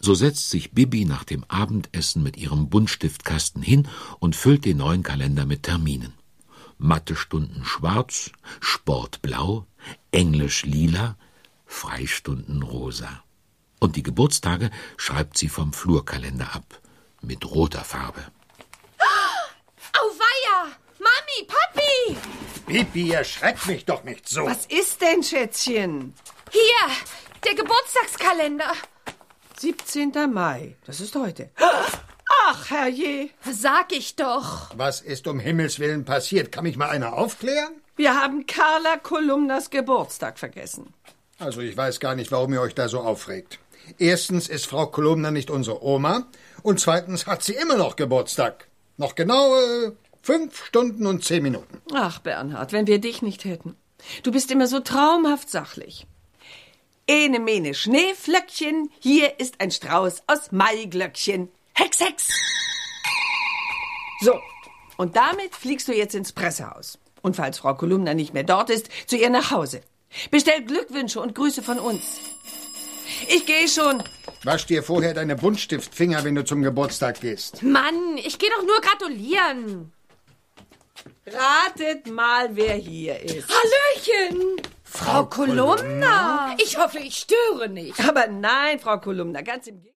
So setzt sich Bibi nach dem Abendessen mit ihrem Buntstiftkasten hin und füllt den neuen Kalender mit Terminen. Mathestunden schwarz, Sport blau, Englisch lila, Freistunden rosa. Und die Geburtstage schreibt sie vom Flurkalender ab, mit roter Farbe. Auweia! Mami, Papi! Bibi, erschreck mich doch nicht so. Was ist denn, Schätzchen? Hier, der Geburtstagskalender. 17. Mai, das ist heute. Ach, herrje. Sag ich doch. Was ist um Himmels Willen passiert? Kann mich mal einer aufklären? Wir haben Carla Kolumnas Geburtstag vergessen. Also ich weiß gar nicht, warum ihr euch da so aufregt. Erstens ist Frau Kolumna nicht unsere Oma und zweitens hat sie immer noch Geburtstag. Noch genau 5 Stunden und 10 Minuten. Ach, Bernhard, wenn wir dich nicht hätten. Du bist immer so traumhaft sachlich. Ene mene Schneeflöckchen, hier ist ein Strauß aus Maiglöckchen. Hex, Hex! So, und damit fliegst du jetzt ins Pressehaus. Und falls Frau Kolumna nicht mehr dort ist, zu ihr nach Hause. Bestell Glückwünsche und Grüße von uns. Ich gehe schon. Wasch dir vorher deine Buntstiftfinger, wenn du zum Geburtstag gehst. Mann, ich gehe doch nur gratulieren. Ratet mal, wer hier ist. Hallöchen! Frau Kolumna! Ich hoffe, ich störe nicht. Aber nein, Frau Kolumna, ganz im Gegenteil.